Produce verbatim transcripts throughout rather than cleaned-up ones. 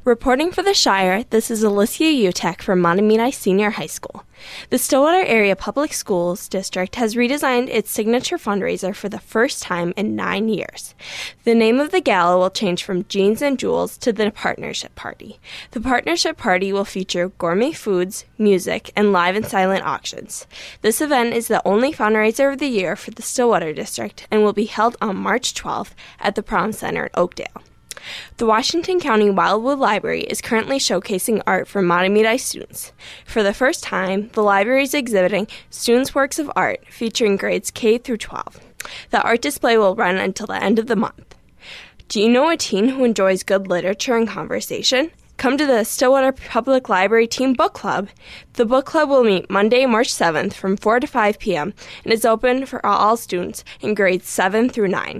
Reporting for the Shire, this is Alicia Utek from Mahtomedi Senior High School. The Stillwater Area Public Schools District has redesigned its signature fundraiser for the first time in nine years. The name of the gala will change from Jeans and Jewels to the Partnership Party. The Partnership Party will feature gourmet foods, music, and live and silent auctions. This event is the only fundraiser of the year for the Stillwater District and will be held on March twelfth at the Prom Center in Oakdale. The Washington County Wildwood Library is currently showcasing art for Mahtomedi students. For the first time, the library is exhibiting students' works of art featuring grades K through twelve. The art display will run until the end of the month. Do you know a teen who enjoys good literature and conversation? Come to the Stillwater Public Library Teen Book Club. The book club will meet Monday, March seventh from four to five p.m. and is open for all students in grades seven through nine.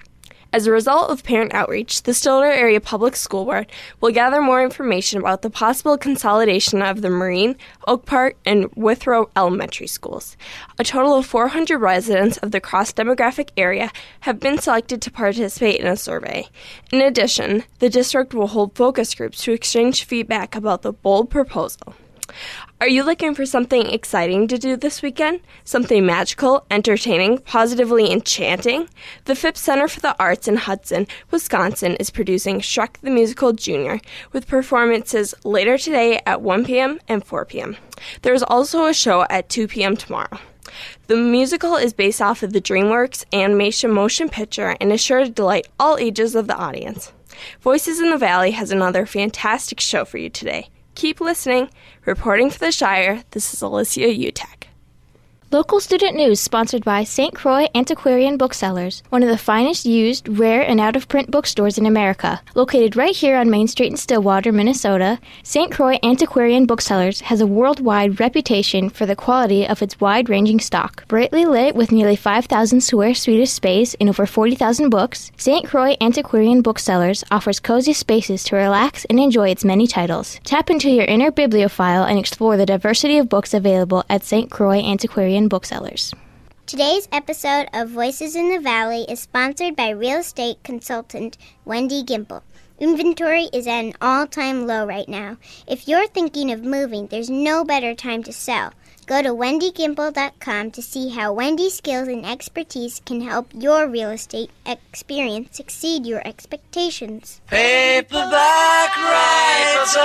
As a result of parent outreach, the Stillwater Area Public School Board will gather more information about the possible consolidation of the Marine, Oak Park, and Withrow elementary schools. A total of four hundred residents of the cross-demographic area have been selected to participate in a survey. In addition, the district will hold focus groups to exchange feedback about the bold proposal. Are you looking for something exciting to do this weekend? Something magical, entertaining, positively enchanting? The Phipps Center for the Arts in Hudson, Wisconsin is producing Shrek the Musical Junior with performances later today at one p.m. and four p.m. There is also a show at two p.m. tomorrow. The musical is based off of the DreamWorks animation motion picture and is sure to delight all ages of the audience. Voices in the Valley has another fantastic show for you today. Keep listening. Reporting for the Shire, this is Alicia Utek. Local student news sponsored by Saint Croix Antiquarian Booksellers, one of the finest used, rare, and out-of-print bookstores in America. Located right here on Main Street in Stillwater, Minnesota, Saint Croix Antiquarian Booksellers has a worldwide reputation for the quality of its wide-ranging stock. Brightly lit with nearly five thousand square feet of space and over forty thousand books, Saint Croix Antiquarian Booksellers offers cozy spaces to relax and enjoy its many titles. Tap into your inner bibliophile and explore the diversity of books available at Saint Croix Antiquarian Booksellers. Today's episode of Voices in the Valley is sponsored by real estate consultant Wendy Gimple. Inventory is at an all-time low right now. If you're thinking of moving, there's no better time to sell. Go to wendy gimple dot com to see how Wendy's skills and expertise can help your real estate experience exceed your expectations. Paperback writer,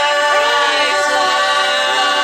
writer.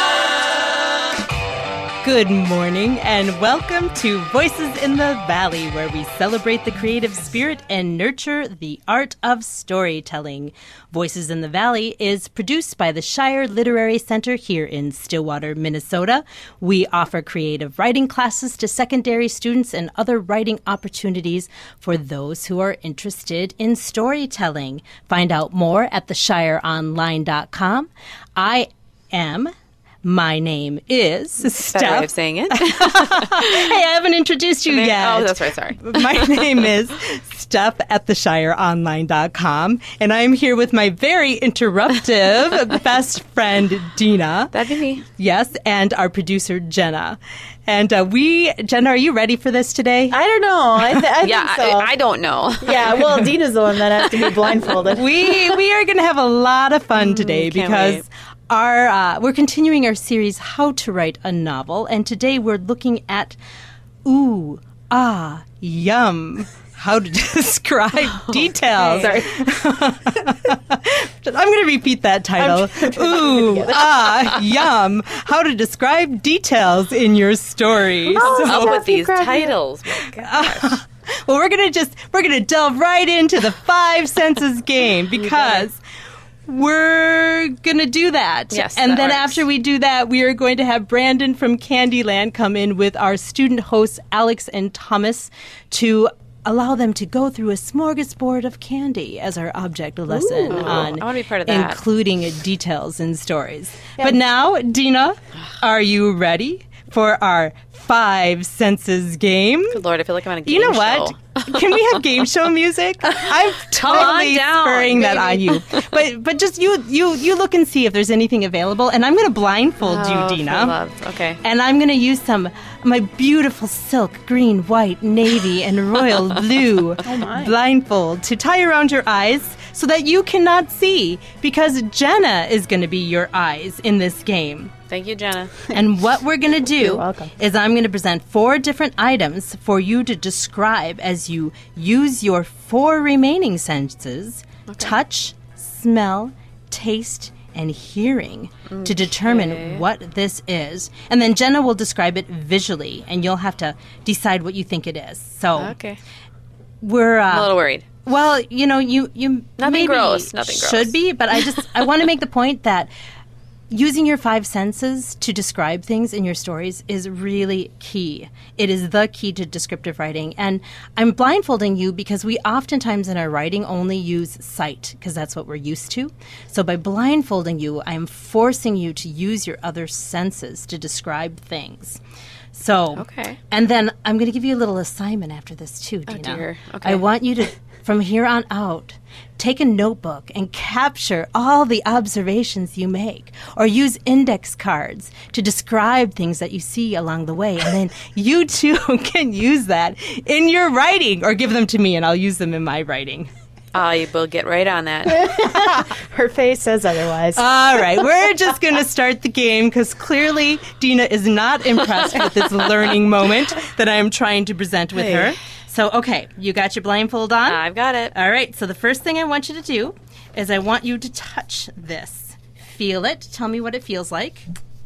Good morning and welcome to Voices in the Valley, where we celebrate the creative spirit and nurture the art of storytelling. Voices in the Valley is produced by the Shire Literary Center here in Stillwater, Minnesota. We offer creative writing classes to secondary students and other writing opportunities for those who are interested in storytelling. Find out more at the shire online dot com. I am... My name is Steph. Better way of saying it. Hey, I haven't introduced you name, yet. Oh, that's right. Sorry. My name is Steph at the shire online dot com, and I'm here with my very interruptive best friend, Dina. That'd be me. Yes, and our producer, Jenna. And uh, we, Jenna, are you ready for this today? I don't know. I, th- I yeah, think so. I, I don't know. Yeah, well, Dina's the one that has to be blindfolded. we we are going to have a lot of fun today mm, because... Wait. Our, uh, we're continuing our series, How to Write a Novel, and today we're looking at ooh, ah, yum, how to describe details. Sorry. I'm going to repeat that title. Ooh, ah, yum, how to describe details in your story. What's So- up with these titles? My gosh. Uh, well, we're going to just, we're going to delve right into the five senses game because... We're going to do that. Yes, and that then works. after we do that, we are going to have Brandon from Candyland come in with our student hosts, Alex and Thomas, to allow them to go through a smorgasbord of candy as our object lesson Ooh, on I want to be part of that. including details in stories. Yeah. But now, Dina, are you ready for our five senses game? Good Lord, I feel like I'm on a game You know show. what? Can we have game show music? I'm totally down, spurring that on maybe. you. But but just you you you look and see if there's anything available, and I'm going to blindfold Oh, you, Dina. for love. Okay. And I'm going to use some my beautiful silk green, white, navy, and royal blue Oh my. blindfold to tie around your eyes so that you cannot see, because Jenna is going to be your eyes in this game. Thank you, Jenna. And what we're going to do You're welcome. is I'm going to present four different items for you to describe as you use your four remaining senses, touch, smell, taste, and hearing, to determine what this is. And then Jenna will describe it visually, and you'll have to decide what you think it is. So Okay. we're... Uh, I'm a little worried. well, you know, you, you Nothing maybe gross, nothing gross. should be, but I just, I want to make the point that using your five senses to describe things in your stories is really key. It is the key to descriptive writing. And I'm blindfolding you because we oftentimes in our writing only use sight, because that's what we're used to. So by blindfolding you, I'm forcing you to use your other senses to describe things. So, Okay. and then I'm going to give you a little assignment after this too, Oh, Dina. dear. Okay. I want you to, from here on out, take a notebook and capture all the observations you make, or use index cards to describe things that you see along the way. And then you too can use that in your writing, or give them to me and I'll use them in my writing. I will get right on that. Her face says otherwise. All right, we're just going to start the game because clearly Dina is not impressed with this learning moment that I am trying to present with her. So, okay, you got your blindfold on? I've got it. All right, so the first thing I want you to do is I want you to touch this. Feel it. Tell me what it feels like.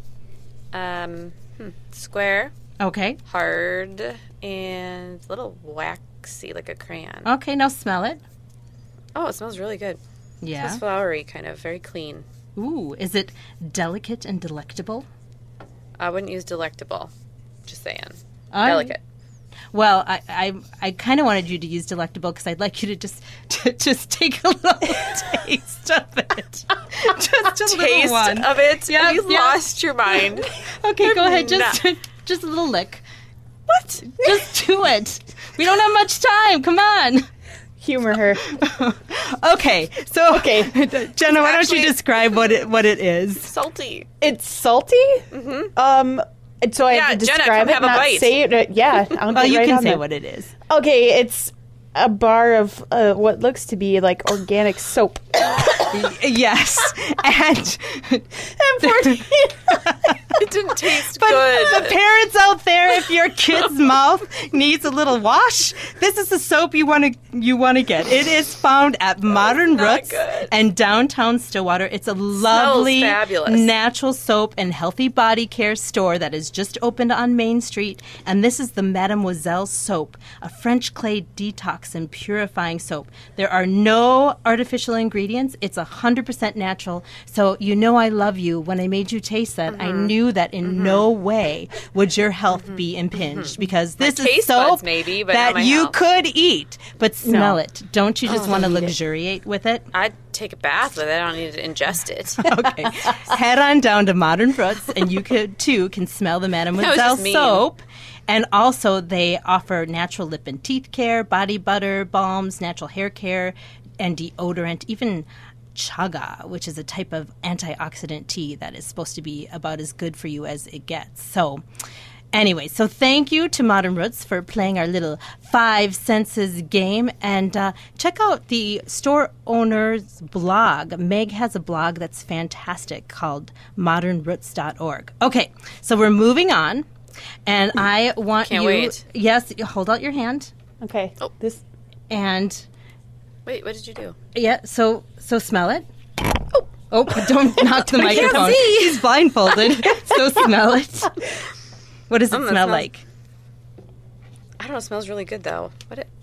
Um, hmm. Square, Okay. hard, and a little waxy, like a crayon. Okay, now smell it. Oh, it smells really good. It Yeah. smells flowery, kind of, very clean. Ooh, is it delicate and delectable? I wouldn't use delectable. Just saying. All Delicate. Well, I I, I kind of wanted you to use delectable because I'd like you to just to just take a little taste of it. Just a little Taste one. of it? Yep, You yep. lost your mind. Okay, go ahead. Just Not- just a little lick. What? Just do it. We don't have much time. Come on. Humor her. Okay, so Okay. Jenna, why don't Actually- you describe what it what it is? Salty. It's salty. Mm-hmm. Um. and So I Yeah, have to Jenna, describe come it, have a not bite. say it. Uh, yeah, I'll Well, get you right can on say that. what it is. Okay, it's a bar of uh, what looks to be like organic soap. Yes, and It didn't taste but good. the parents out there, if your kid's mouth needs a little wash, this is the soap you want to you want to get. It is found at Modern not Roots good. and downtown Stillwater. It's a lovely, fabulous. natural soap and healthy body care store that is just opened on Main Street. And this is the Mademoiselle soap, a French clay detox and purifying soap. There are no artificial ingredients. It's one hundred percent natural. So you know I love you. When I made you taste that, I knew that in no way would your health be impinged, because this is taste soap buds maybe, but not that my you health. could eat. But smell No. it. Don't you just want to luxuriate with it? I'd take a bath with it. I don't need to ingest it. Okay. Head on down to Modern Roots, and you could too can smell the Mademoiselle just mean. soap. And also, they offer natural lip and teeth care, body butter, balms, natural hair care, and deodorant, even chaga, which is a type of antioxidant tea that is supposed to be about as good for you as it gets. So, anyway, so thank you to Modern Roots for playing our little five senses game. And uh, check out the store owner's blog. Meg has a blog that's fantastic called modern roots dot org. Okay, so we're moving on. And I want Can't you... wait. Yes, hold out your hand. Okay. Oh. This. And, Wait, what did you do? yeah, so so smell it. Oh, oh don't knock the microphone. He's blindfolded, so smell it. What does it Mm, that smell smells- like? I don't know. It smells really good though. What it?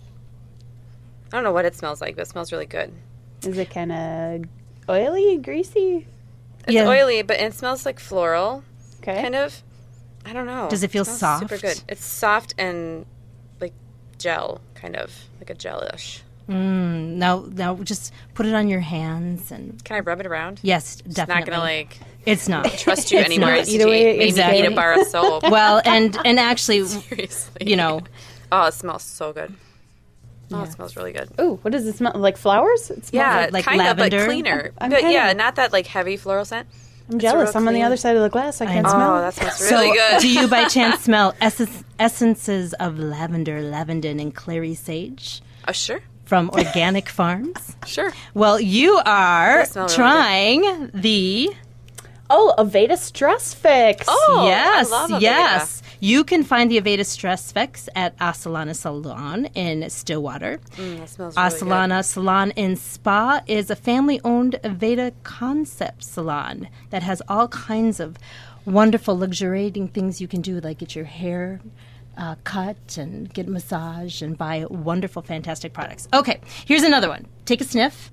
I don't know what it smells like, but it smells really good. Is it kind of oily, greasy? It's Yeah. oily, but it smells like floral, Okay. kind of. I don't know. Does it feel smells soft? Super good. It's soft and like gel, kind of like a gelish. Mm, now, now, just put it on your hands and Can I rub it around? yes, It's definitely. not gonna like It's not. trust you It's anymore. not. As to Either way, maybe exactly. eat a bar of soap. Well, and and actually, Seriously. you know, Oh, it smells so good. Oh, it smells really good. Ooh, what does it smell like? Flowers? It smells Yeah, like like kind lavender? of, but cleaner. I'm but kinda- yeah, not that like heavy floral scent. I'm It's a jealous. real I'm on the clean- other side of the glass. I can't know. smell. Oh, that smells so really good. do you by chance smell essence, essences of lavender, lavender, and clary sage? Oh, sure. from Organic Farms. Sure. Well, you are They smell really trying the... Oh, Aveda Stress Fix. Oh, yes, I love Aveda. yes. You can find the Aveda Stress Fix at Asalana Salon in Stillwater. Mm, that smells really Asalana Salon and Spa is a family-owned Aveda concept salon that has all kinds of wonderful, luxuriating things you can do, like get your hair uh, cut and get a massage and buy wonderful, fantastic products. Okay, here's another one. Take a sniff.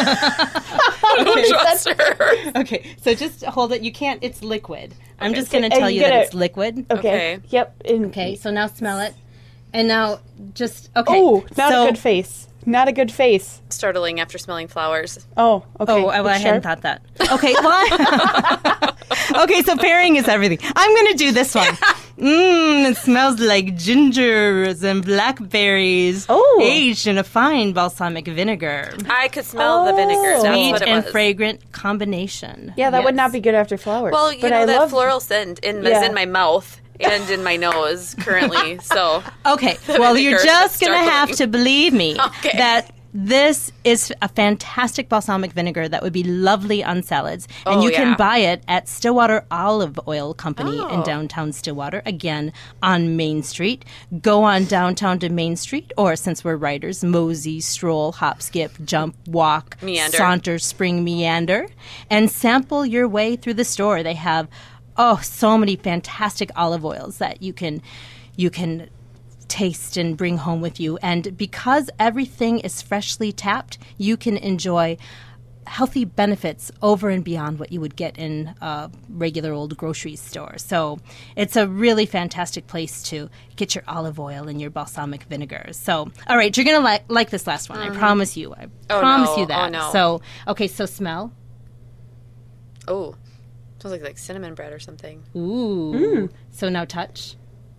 Don't trust her. Okay, so just hold it. You can't, it's liquid. I'm just So- going to and tell you you get that a- it's liquid. Okay. Okay. Yep. And- Okay, so now smell it. And now just, okay. Oh, not so, a good face. Not a good face. Startling after smelling flowers. Oh, okay. Oh, well, I It's hadn't sharp. thought that. Okay, well, okay, so pairing is everything. I'm going to do this one. Mmm, it smells like gingers and blackberries Oh. aged in a fine balsamic vinegar. I could smell the vinegar. That's Sweet what it and was. fragrant combination. Yeah, that would Yes. not be good after flowers. Well, you but know, I that love floral scent in, Yeah. is in my mouth and in my nose currently. So Okay, well, you're vinegar just going to startling. have to believe me Okay. that this is a fantastic balsamic vinegar that would be lovely on salads. And Oh, you can yeah. buy it at Stillwater Olive Oil Company in Oh. downtown Stillwater, again on Main Street. Go on downtown to Main Street, or since we're writers, mosey, stroll, hop, skip, jump, walk, Meander. saunter, spring, meander, and sample your way through the store. They have, oh, so many fantastic olive oils that you can you can taste and bring home with you. And because everything is freshly tapped, you can enjoy healthy benefits over and beyond what you would get in a regular old grocery store. So it's a really fantastic place to get your olive oil and your balsamic vinegar. So, all right, you're going to like like this last one. I promise you. I Oh, promise no. you that. Oh, no. So, okay, so smell. Oh, smells like like cinnamon bread or something. Ooh. So now touch.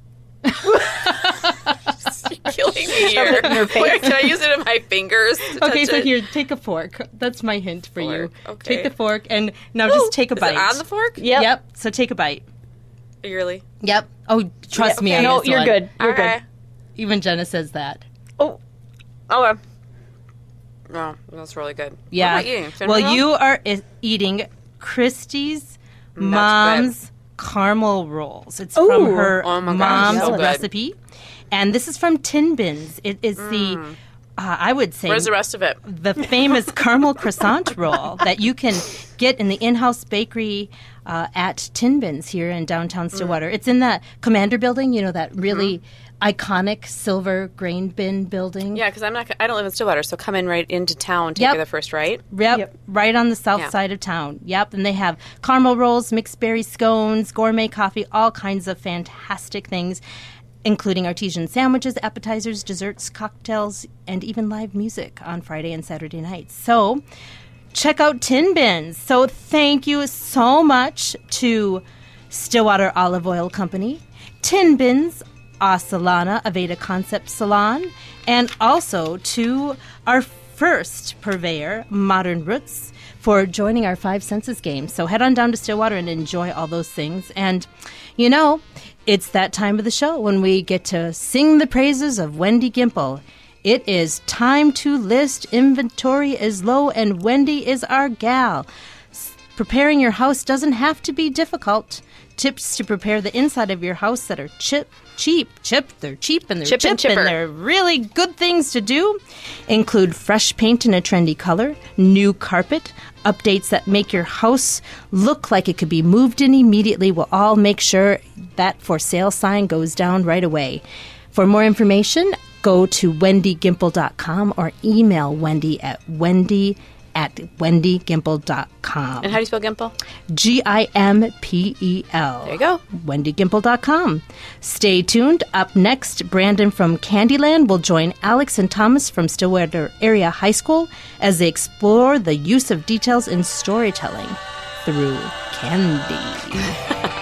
You're killing me here. Wait, can I use it in my fingers? To Okay, touch so it? here, take a fork. That's my hint for you. Fork, okay. Take the fork and now just take a Is bite. it on the fork? Yep. Yep. So take a bite. Really? Yep. Oh, trust me. Okay. on No, this you're one. good. You're Okay. good. Even Jenna says that. Oh, Okay. No, that's really good. Yeah. What am I eating? Cinnamon Well, roll? you are I- eating Christy's mom's caramel rolls. It's Ooh. from her Oh my gosh, mom's so good. recipe, and this is from Tin Bins. It is the, uh, I would say, Where's the rest of it? the famous caramel croissant roll that you can get in the in-house bakery uh, at Tin Bins here in downtown Stillwater. It's in that Commander building, you know, that really iconic silver grain bin building. Yeah, because I'm not. I don't live in Stillwater, so come in right into town. Take Yep. the first right. Yep, Yep. right on the south Yeah. side of town. Yep, and they have caramel rolls, mixed berry scones, gourmet coffee, all kinds of fantastic things, including artesian sandwiches, appetizers, desserts, cocktails, and even live music on Friday and Saturday nights. So check out Tin Bins. So thank you so much to Stillwater Olive Oil Company, Tin Bins, Asalana Aveda Concept Salon, and also to our first purveyor, Modern Roots, for joining our Five Senses game. So head on down to Stillwater and enjoy all those things. And, you know, it's that time of the show when we get to sing the praises of Wendy Gimple. It is time to list. Inventory is low, and Wendy is our gal. S- Preparing your house doesn't have to be difficult. Tips to prepare the inside of your house that are chip, cheap, chip, they're cheap and they're Chip chip, and chipper. and they're really good things to do include fresh paint in a trendy color, new carpet, updates that make your house look like it could be moved in immediately. Will all make sure that for sale sign goes down right away. For more information, go to wendy gimple dot com or email Wendy at wendy at wendy gimple dot com. And how do you spell Gimple? G I M P E L. There you go. wendy gimple dot com. Stay tuned. Up next, Brandon from Candyland will join Alex and Thomas from Stillwater Area High School as they explore the use of details in storytelling through candy.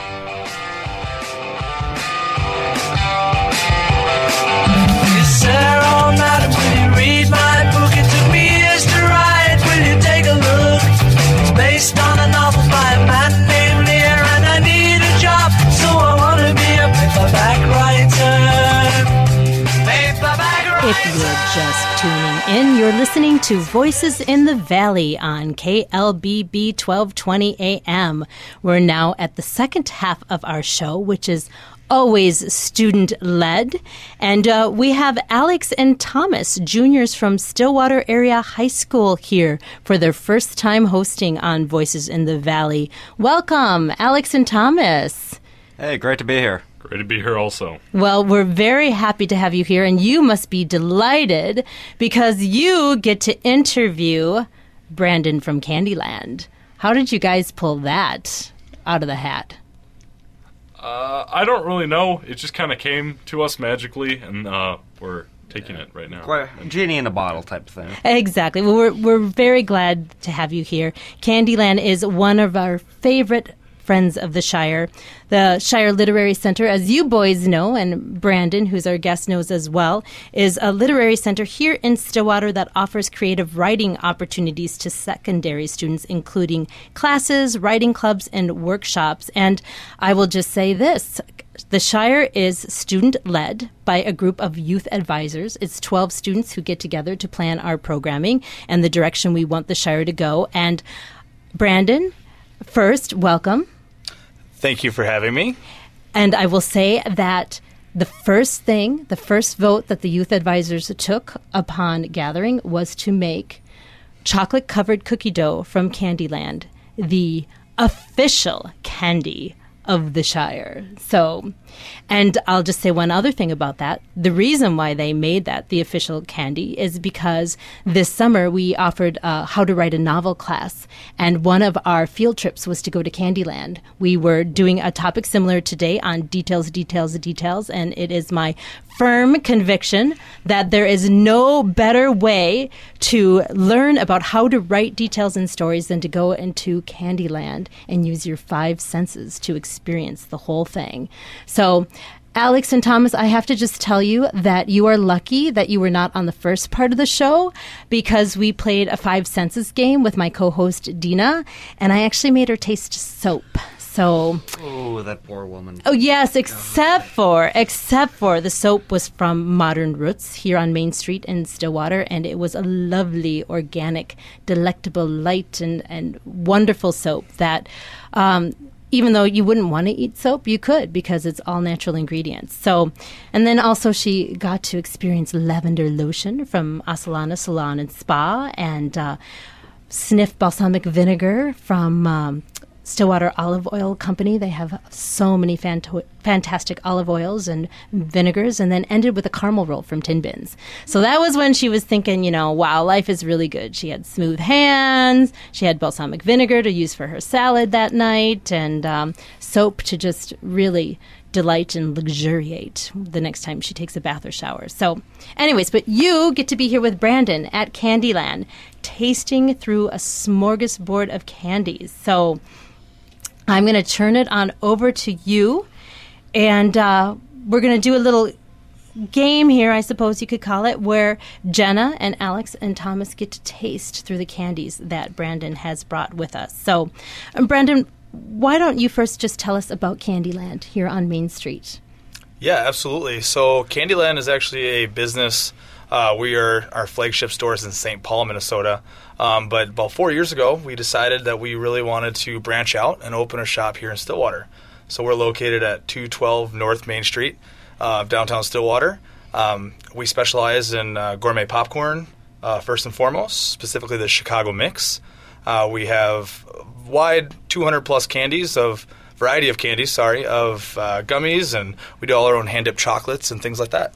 Sir, oh madam, will you read my book? It took me years to write. Will you take a look? It's based on a novel by a man named Lear, and I need a job, so I want to be a paperback writer. Paperback writer. If you're just tuning in, you're listening to Voices in the Valley on K L B B twelve twenty A M. We're now at the second half of our show, which is always student-led. And uh, we have Alex and Thomas, juniors from Stillwater Area High School, here for their first time hosting on Voices in the Valley. Welcome, Alex and Thomas. Hey, great to be here. Great to be here also. Well, we're very happy to have you here, and you must be delighted because you get to interview Brandon from Candyland. How did you guys pull that out of the hat? Uh, I don't really know. It just kind of came to us magically, and uh, we're taking it right now. Quite a genie in a bottle type of thing. Exactly. Well, we're, we're very glad to have you here. Candyland is one of our favorite friends of the Shire. The Shire Literary Center, as you boys know, and Brandon, who's our guest, knows as well, is a literary center here in Stillwater that offers creative writing opportunities to secondary students, including classes, writing clubs, and workshops. And I will just say this. The Shire is student-led by a group of youth advisors. It's twelve students who get together to plan our programming and the direction we want the Shire to go. And Brandon, first, welcome. Thank you for having me. And I will say that the first thing, the first vote that the youth advisors took upon gathering was to make chocolate-covered cookie dough from Candyland the official candy of the Shire. So, and I'll just say one other thing about that. The reason why they made that the official candy is because this summer we offered a how to write a novel class, and one of our field trips was to go to Candyland. We were doing a topic similar today on details, details, details, and it is my firm conviction that there is no better way to learn about how to write details in stories than to go into Candyland and use your five senses to experience the whole thing. So, Alex and Thomas, I have to just tell you that you are lucky that you were not on the first part of the show because we played a five senses game with my co-host Dina, and I actually made her taste soap. So, oh, that poor woman. Oh, yes, except for, except for the soap was from Modern Roots here on Main Street in Stillwater, and it was a lovely, organic, delectable, light, and, and wonderful soap that, um, even though you wouldn't want to eat soap, you could because it's all natural ingredients. So, and then also she got to experience lavender lotion from Asalana Salon and Spa, and uh, sniff balsamic vinegar from Um, Stillwater Olive Oil Company. They have so many fant- fantastic olive oils and vinegars, and then ended with a caramel roll from Tin Bins. So that was when she was thinking, you know, wow, life is really good. She had smooth hands. She had balsamic vinegar to use for her salad that night, and um, soap to just really delight and luxuriate the next time she takes a bath or shower. So anyways, but you get to be here with Brandon at Candyland, tasting through a smorgasbord of candies. So I'm going to turn it on over to you, and uh, we're going to do a little game here, I suppose you could call it, where Jenna and Alex and Thomas get to taste through the candies that Brandon has brought with us. So, um, Brandon, why don't you first just tell us about Candyland here on Main Street? Yeah, absolutely. So Candyland is actually a business. Uh, we are our flagship store is in Saint Paul, Minnesota. Um, but about four years ago, we decided that we really wanted to branch out and open a shop here in Stillwater. So we're located at two twelve North Main Street, uh, downtown Stillwater. Um, we specialize in uh, gourmet popcorn, uh, first and foremost, specifically the Chicago Mix. Uh, we have wide two hundred plus candies of variety of candies, sorry, of uh, gummies, and we do all our own hand-dipped chocolates and things like that.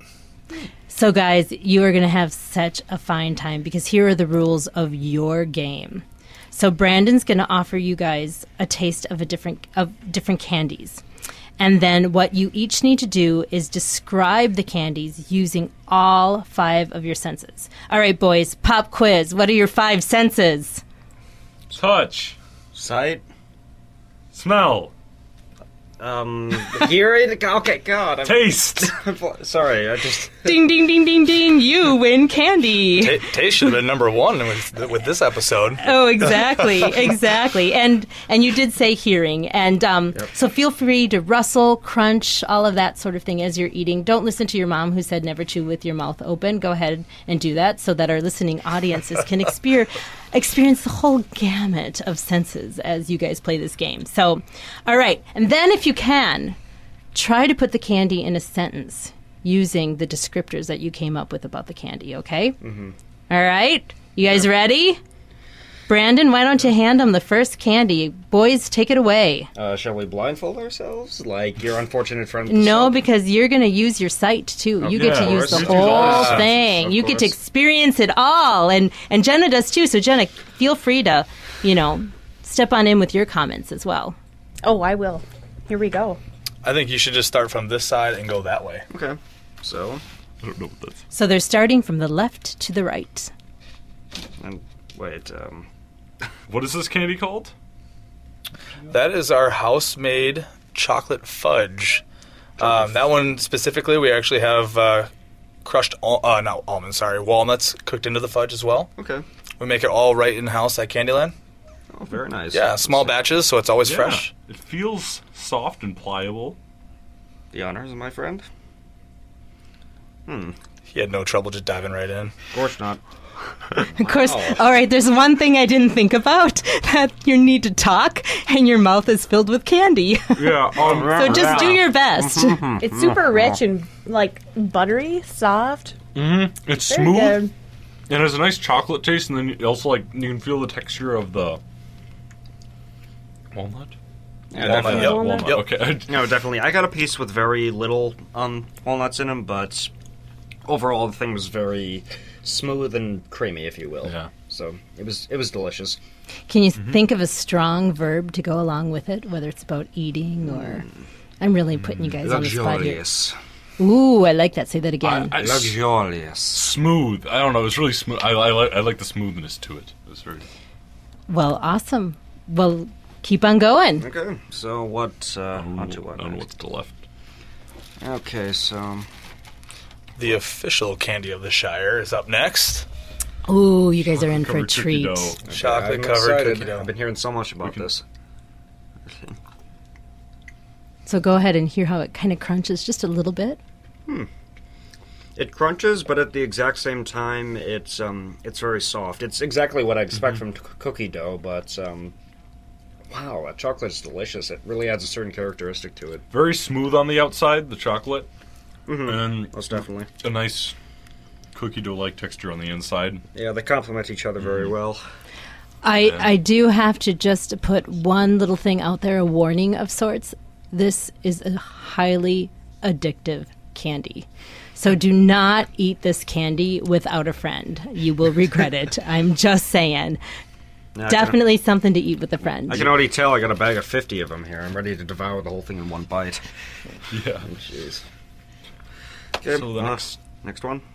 So, guys, you are going to have such a fine time because here are the rules of your game. So, Brandon's going to offer you guys a taste of a different of different candies. And then what you each need to do is describe the candies using all five of your senses. All right, boys, pop quiz. What are your five senses? Touch. Sight. Smell. Um, hearing. Okay, God. I'm, Taste. Sorry, I just. Ding, ding, ding, ding, ding. You win candy. Ta taste should have been number one with, with this episode. Oh, exactly, exactly. And and you did say hearing. And um, Yep. so feel free to rustle, crunch, all of that sort of thing as you're eating. Don't listen to your mom who said never chew with your mouth open. Go ahead and do that so that our listening audiences can experience experience the whole gamut of senses as you guys play this game. So, all right. And then if you can, try to put the candy in a sentence using the descriptors that you came up with about the candy, okay? Mm-hmm. All right. You guys ready? Brandon, why don't you hand them the first candy? Boys, take it away. Uh, shall we blindfold ourselves? Like your unfortunate friend? with No, soap? because you're going to use your sight, too. You get yeah, to use the of whole course. thing. Of You get to course. experience it all. And, and Jenna does, too. So, Jenna, feel free to, you know, step on in with your comments as well. Oh, I will. Here we go. I think you should just start from this side and go that way. Okay. So, I don't know what that's. So they're starting from the left to the right. and wait. Um, What is this candy called? That is our house-made chocolate fudge. Um, that one specifically, we actually have uh, crushed, al- uh, not almonds, sorry, walnuts cooked into the fudge as well. okay. We make it all right in-house at Candyland. Oh, very nice. Yeah, small batches, so it's always Yeah. fresh. It feels soft and pliable. The honors of my friend. Hmm. He had no trouble just diving right in. Of course not. Of course. All right, there's one thing I didn't think about, that you need to talk and your mouth is filled with candy. Yeah. Um, So just do your best. It's super rich and like buttery, soft. mm-hmm. It's Very smooth good. and it has a nice chocolate taste, and then you also like you can feel the texture of the walnut. Yeah, Walnut, definitely. yep. Walnut. Yep. Okay. No, definitely. I got a piece with very little um, walnuts in them, but overall the thing was very smooth and creamy, if you will. Yeah. So it was it was delicious. Can you think of a strong verb to go along with it, whether it's about eating or... I'm really putting you guys on the spot here. Luxurious. Ooh, I like that. Say that again. I, I, Luxurious. smooth. I don't know. It's really smooth. I, I like I like the smoothness to it. It's very. Well, awesome. Well, keep on going. Okay, so what? Uh, on to what? I don't know what's to the left. Okay, so The official candy of the Shire is up next. Ooh, you guys are in for a Covered cookie treat. dough. I'm Chocolate-covered excited. cookie dough. I've been hearing so much about can- this. So go ahead and hear how it kind of crunches just a little bit. It crunches, but at the exact same time, it's um, it's very soft. It's exactly what I expect from c- cookie dough, but um, wow, that chocolate is delicious. It really adds a certain characteristic to it. Very smooth on the outside, the chocolate, Mhm. and Most definitely. a nice cookie dough-like texture on the inside. Yeah, they complement each other very well. I, I do have to just put one little thing out there, a warning of sorts. This is a highly addictive candy. So do not eat this candy without a friend. You will regret it. I'm just saying. Yeah, I can- Definitely something to eat with a friend. I can already tell I got a bag of fifty of them here. I'm ready to devour the whole thing in one bite. Yeah. Oh, jeez. Okay, So the uh, next- next one.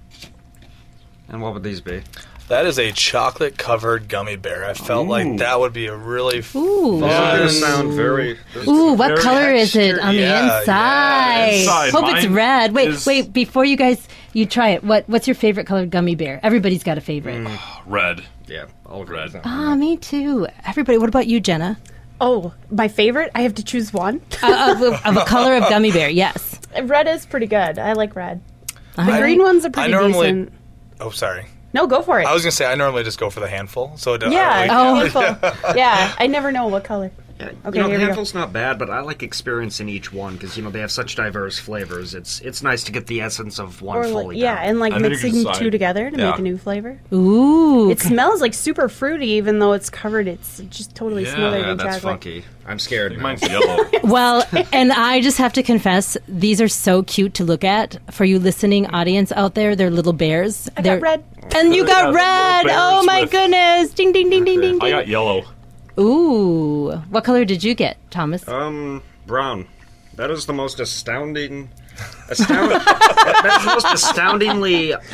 And what would these be? That is a chocolate-covered gummy bear. I felt Ooh. like that would be a really Ooh. This Yeah, is this- gonna sound very. This Ooh, what Very color is it textured. on Yeah, the yeah, inside? inside. Hope it's Mine red. Wait, is- wait, before you guys you try it, what what's your favorite colored gummy bear? Everybody's got a favorite. Red. Yeah, I'll agree Red. with that. Ah, me too. Everybody, what about you, Jenna? Oh, my favorite? I have to choose one. Uh, of, a- of a color of gummy bear, yes. Red is pretty good. I like red. The I- green ones are I pretty normally- decent. Oh, sorry. No, go for it. I was gonna say I normally just go for the handful. So it, yeah, I like- Oh. handful. Yeah, I never know what color. Yeah, Okay, you know, here we go. handful's not bad, but I like experiencing each one because you know they have such diverse flavors. It's it's nice to get the essence of one Or fully. like, yeah, down. and like And then you mixing decide. two together to Yeah. make a new flavor. Ooh. It smells like super fruity, even though it's covered. It's just totally Yeah, smothered yeah, in that's chocolate. funky. I'm scared. now. Mine's yellow. Well, and I just have to confess, these are so cute to look at. For you listening audience out there, they're little bears. I they're, got red. And you got Yeah, red. little Oh bears my with- goodness. Ding, ding, ding, ding, ding, I ding. got yellow. Ooh. What color did you get, Thomas? Um, brown. That is the most astounding. Astound- that- that's the most astoundingly uh,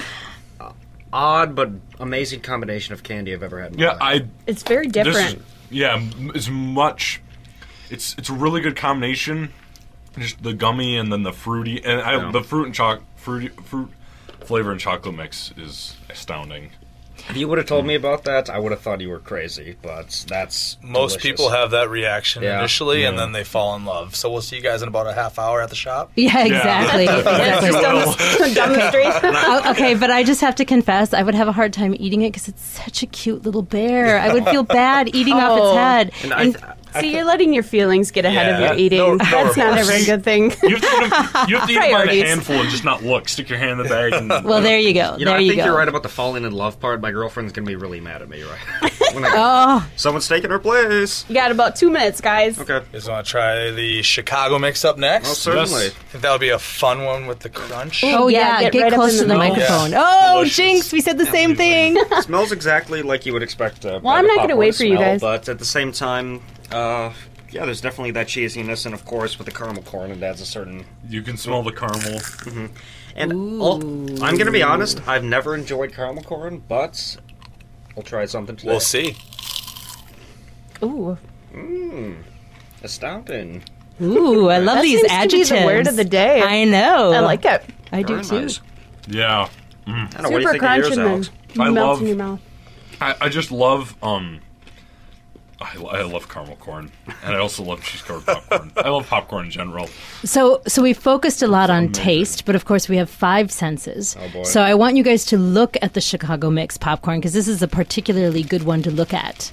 odd but amazing combination of candy I've ever had. In my Yeah, life. I. It's very This different. is, yeah, m- it's much it's it's a really good combination. Just the gummy and then the fruity, and I, Yeah. the fruit and choc fruity fruit flavor and chocolate mix is astounding. If you would have told me about that, I would have thought you were crazy, but that's Most delicious. people have that reaction Yeah. initially, and Yeah. then they fall in love. So we'll see you guys in about a half hour at the shop. Yeah, exactly. exactly. Down the street. Oh, okay, but I just have to confess, I would have a hard time eating it because it's such a cute little bear. I would feel bad eating off its Oh. head. And I, And- I See, you're letting your feelings get ahead Yeah, of your that- eating. no- no That's not remorse. ever a good thing. You have to eat them, you have to eat them by the Priorities. handful and just not look. Stick your hand in the bag. And, well, there you go. you know, there I you think go. you're right about the falling in love part. My girlfriend's gonna be really mad at me, right? When I go, Oh, someone's taking her place. You got about two minutes, guys. Okay. You guys want to try the Chicago mix up next? Oh, certainly. I think that would be a fun one with the crunch. oh Yeah, yeah, get get, right up close in to the the middle. microphone. Yeah. Oh, Delicious. Jinx, we said the same thing. Smells exactly like you would expect. Uh, Well, by I'm the not gonna popcorn wait for you smell, guys. But at the same time, uh, yeah, there's definitely that cheesiness, and of course, with the caramel corn, it adds a certain. you can smell the caramel. And I'll, I'm gonna be honest, I've never enjoyed caramel corn, but I'll try something today. We'll see. Ooh, Mmm, astounding. Ooh, I love That these seems to be adjectives. the word of the day. I know. I like it. I do Very too. nice. Yeah. I don't know, what do you Super think of crunch yours, and Alex? then I melts love- in your mouth. I, I just love um I, I love caramel corn, and I also love cheese covered popcorn. I love popcorn in general. So, so we focused a lot on taste, but of course we have five senses. Oh, boy. So I want you guys to look at the Chicago Mix popcorn because this is a particularly good one to look at.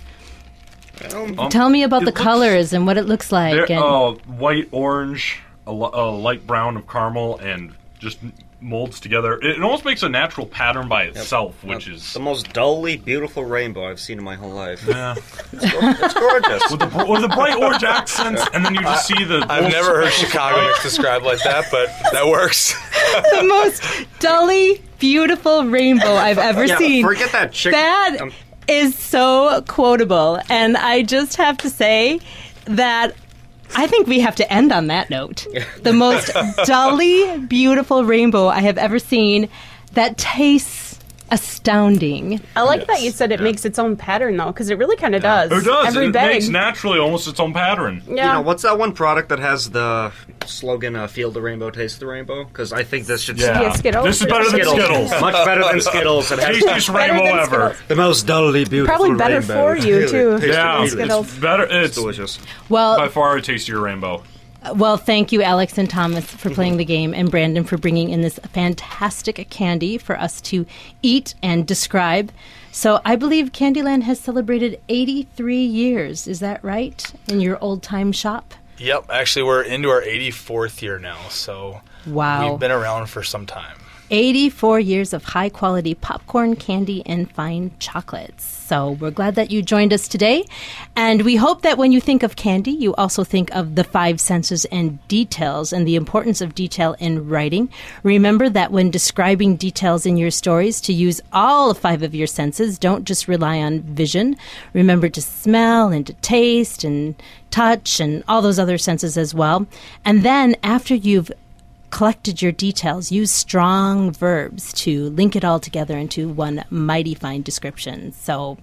Well, Tell me about it the looks- colors and what it looks like. They're, And uh, white, orange, a, li- a light brown of caramel, and just molds together. It, it almost makes a natural pattern by itself, which is the most dully beautiful rainbow I've seen in my whole life. yeah. It's gorgeous. with the br- with the bright orange accents, and then you just see the. I've little never heard special Chicago mix described like that, but that works. the most dully beautiful rainbow I've ever Yeah, seen. forget that chicken. That um, is so quotable, and I just have to say that I think we have to end on that note. The most dully beautiful rainbow I have ever seen that tastes astounding. I like that you said it makes its own pattern though, because it really kind of does. It does. Every it bag. makes naturally almost its own pattern. yeah. You know, what's that one product that has the slogan, uh, feel the rainbow, taste the rainbow? Because I think this should Yeah. Yeah, Skittles. This is better than Skittles. Much better than Skittles. It has Tastiest Better rainbow than ever. Skittles. the most dully beautiful Probably better rainbow. for you, too. Tasty Yeah, rainbow. it's Skittles. better. It's It's delicious. Well, by far a tastier rainbow. Well, thank you, Alex and Thomas, for playing the game, and Brandon for bringing in this fantastic candy for us to eat and describe. So I believe Candyland has celebrated eighty-three years. Is that right? In your old-time shop? Yep, actually, we're into our eighty-fourth year now, so Wow. we've been around for some time. eighty-four years of high-quality popcorn, candy, and fine chocolates. So we're glad that you joined us today. And we hope that when you think of candy, you also think of the five senses and details and the importance of detail in writing. Remember that when describing details in your stories, to use all five of your senses. Don't just rely on vision. Remember to smell and to taste and touch and all those other senses as well. And then after you've collected your details, use strong verbs to link it all together into one mighty fine description. So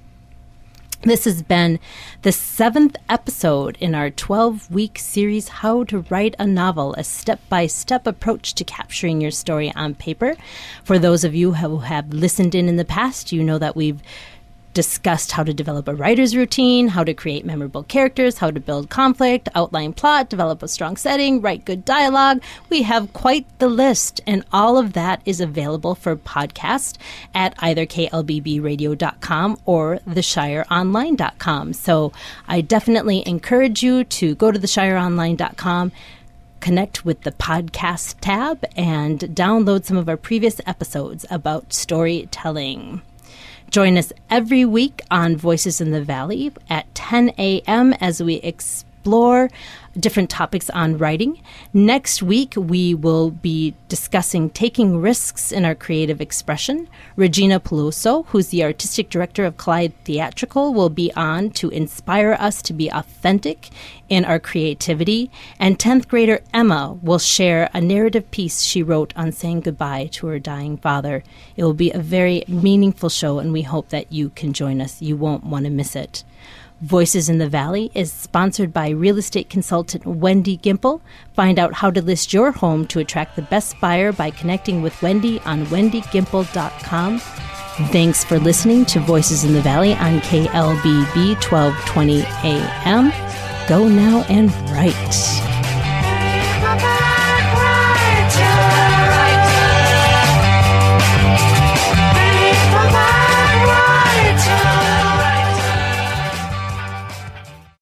this has been the seventh episode in our twelve-week series, How to Write a Novel, a step-by-step approach to capturing your story on paper. For those of you who have listened in in the past, you know that we've discussed how to develop a writer's routine, how to create memorable characters, how to build conflict, outline plot, develop a strong setting, write good dialogue. We have quite the list, and all of that is available for podcast at either K L B B radio dot com or the shire online dot com. So I definitely encourage you to go to the shire online dot com, connect with the podcast tab, and download some of our previous episodes about storytelling. Join us every week on Voices in the Valley at ten a.m. as we explore different topics on writing. Next week, we will be discussing taking risks in our creative expression. Regina Peluso, who's the artistic director of Clyde Theatrical, will be on to inspire us to be authentic in our creativity. And tenth grader Emma will share a narrative piece she wrote on saying goodbye to her dying father. It will be a very meaningful show, and we hope that you can join us. You won't want to miss it. Voices in the Valley is sponsored by real estate consultant Wendy Gimple. Find out how to list your home to attract the best buyer by connecting with Wendy on wendy gimple dot com. Thanks for listening to Voices in the Valley on K L B B twelve twenty A M. Go now and write.